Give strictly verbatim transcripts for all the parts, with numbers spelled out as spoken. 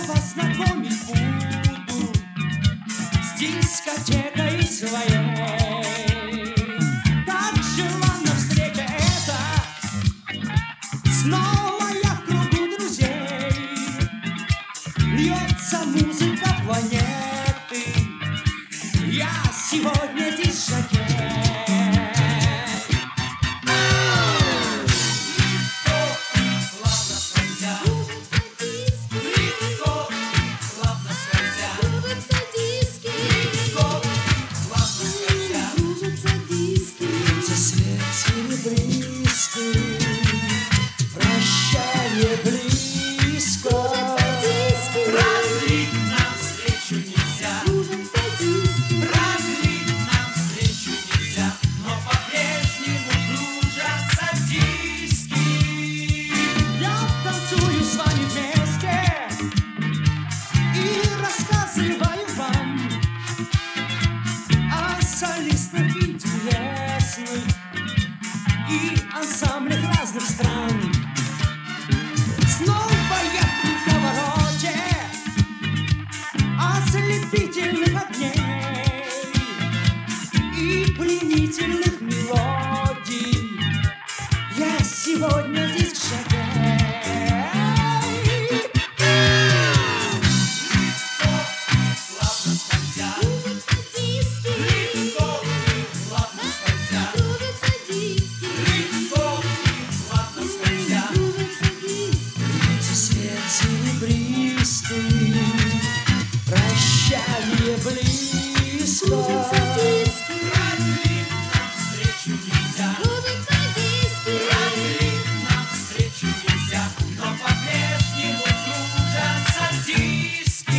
вас знакомить буду с дискотекой своей. Как желанна встреча эта, снова я в кругу друзей. Льется музыка планеты, я сегодня дискотек. Прощание близко. Продлить нам встречу нельзя. Продлить нам встречу нельзя. Но по-прежнему кружатся диски. Я танцую с вами вместе и рассказываю вам о солистах интересных и ансамблях разных стран. Снова я в круговороте ослепительных огней и пленительных мелодий. Я сегодня дискотек. Прощание близко. Продлить нам встречу нельзя. Продлить нам встречу нельзя. Но по-прежнему кружатся диски.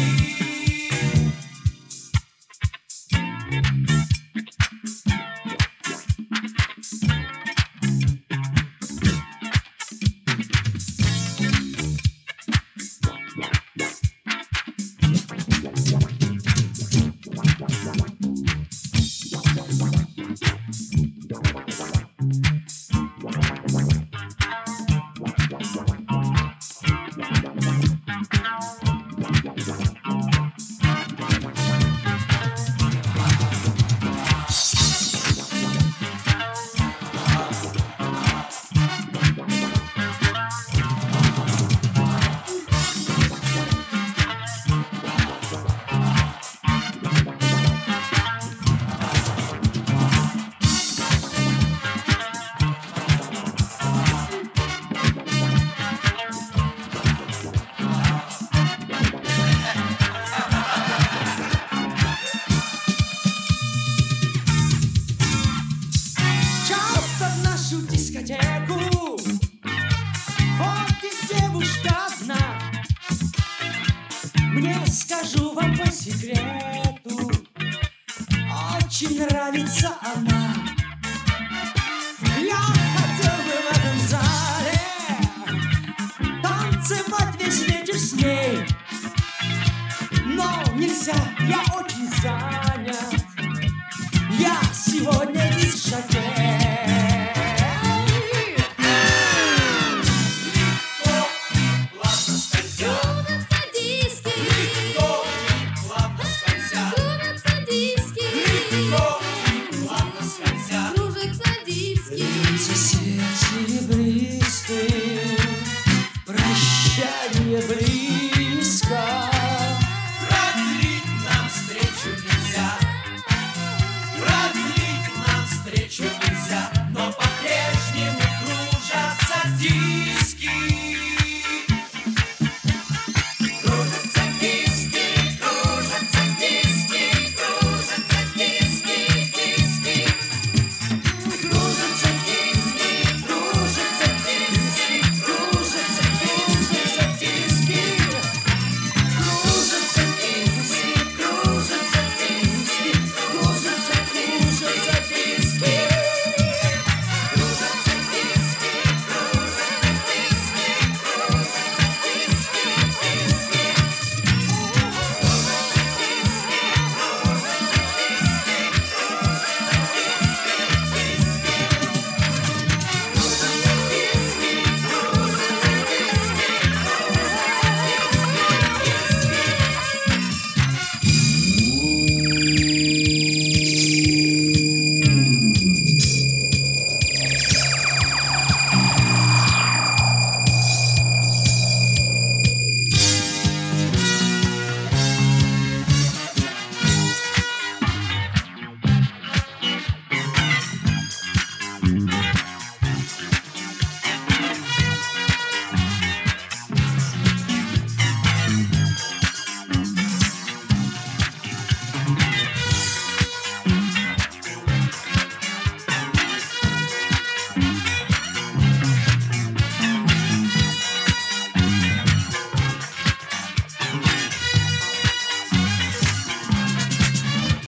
Дискотеку ходит девушка одна. Мне, скажу вам по секрету, очень нравится она. Я хотел бы в этом зале танцевать весь вечер с ней, но нельзя, я очень занят. Я сегодня дискотек.